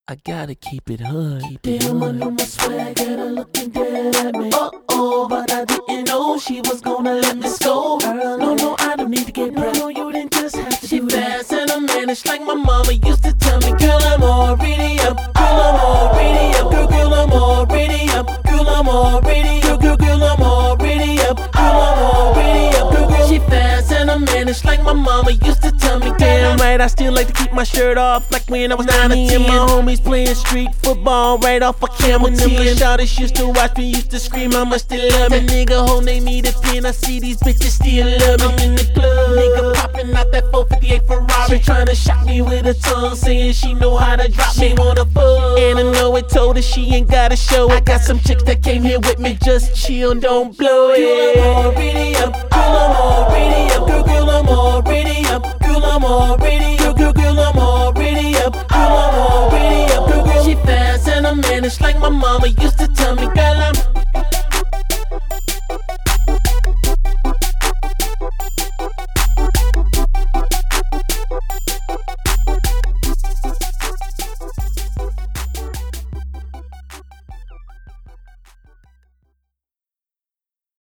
I gotta keep it hood. Damn, I knew my swag had her looking dead at me. Uh-oh, but I didn't know she was gonna let me go. No, I don't need to get brave. No, you didn't just have to. She fast and I'm managed like my mama used to tell me. Girl, I'm already up. Girl, I'm already up. Girl, I'm already up. Girl, I'm already up. Girl, I'm already up. Girl, I'm already up. Girl, she fast and I'm managed like my mama used to tell me. Damn right, I still like to keep my shirt off like when I was 9 or 10. And my homies playing street football right off a camel. When them little shawties used to watch me, used to scream how much they love me. Nigga, whole name me the pen, I see these bitches still love me. I'm in the club, nigga popping out that 458 Ferrari. She tryna shock me with her tongue, saying she know how to drop me. Wanna fuck, and I know it told her she ain't gotta show. I got some chicks that came here with me, just chill, don't blow it. Girl, I'm already up. Girl, I'm already up. Girl, I'm already up. Girl, I'm already up. Girl, I'm already up. Girl, I'm already up. She fast and I'm managed like my mama used to tell me. Girl, I'm